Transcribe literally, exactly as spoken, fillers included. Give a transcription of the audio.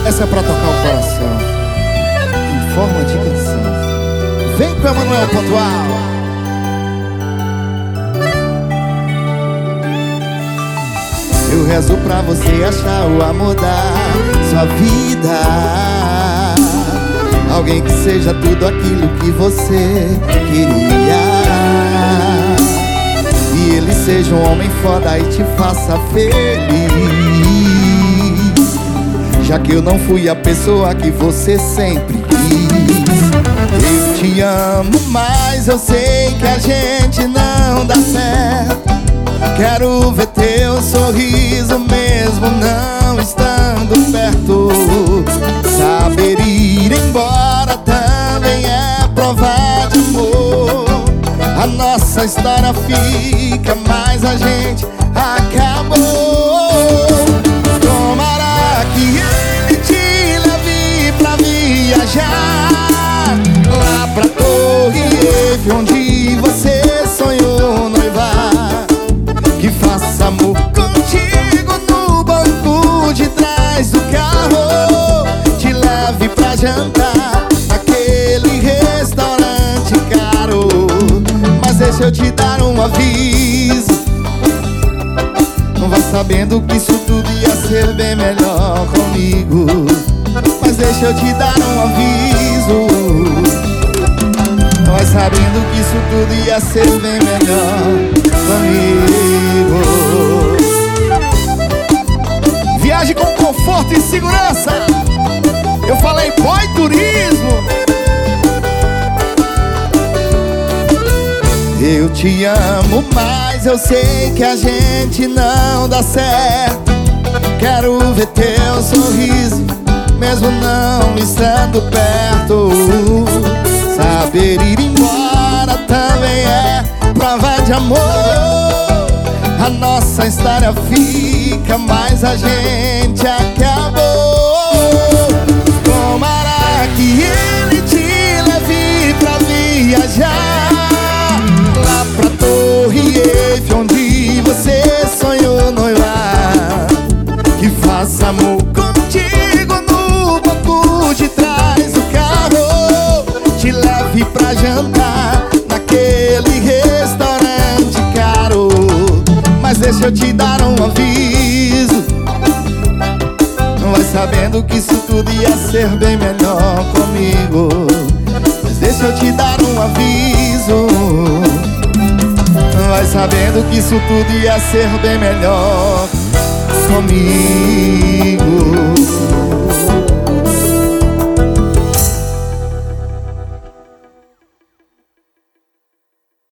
Essa é pra tocar o coração em forma de canção. Vem com Emanuel Pontual. Eu rezo pra você achar o amor da sua vida, alguém que seja tudo aquilo que você queria, e ele seja um homem foda e te faça feliz, já que eu não fui a pessoa que você sempre quis. Eu te amo, mas eu sei que a gente não dá certo. Quero ver teu sorriso mesmo não estando perto. Saber ir embora também é prova de amor. A nossa história fica, mas a gente acabou. Tomara que ele te leve pra viajar lá pra Torre Eiffel, onde você sonhou noivar. Que faça amor contigo no banco de trás do carro, te leve pra jantar naquele restaurante caro. Mas deixa eu te dar um aviso, não vai sabendo que isso tudo ia ser bem melhor comigo. Mas deixa eu te dar um aviso, não vai sabendo que isso tudo ia ser bem melhor comigo. Viaje com conforto e segurança. Eu falei Boy Turismo. Eu te amo, mas eu sei que a gente não dá certo. Quero ver teu sorriso mesmo não estando perto. Saber ir embora também é prova de amor. A nossa história fica, mas a gente acabou. Tomara que ele te leve pra viajar lá pra Torre Eiffel, onde você sonhou noivar. Que faça amor contigo no banco de trás do carro, te leve pra jantar naquele restaurante caro. Mas deixa eu te dar um aviso, não vai sabendo que isso tudo ia ser bem melhor comigo. Mas deixa eu te dar um aviso, não vai sabendo que isso tudo ia ser bem melhor comigo.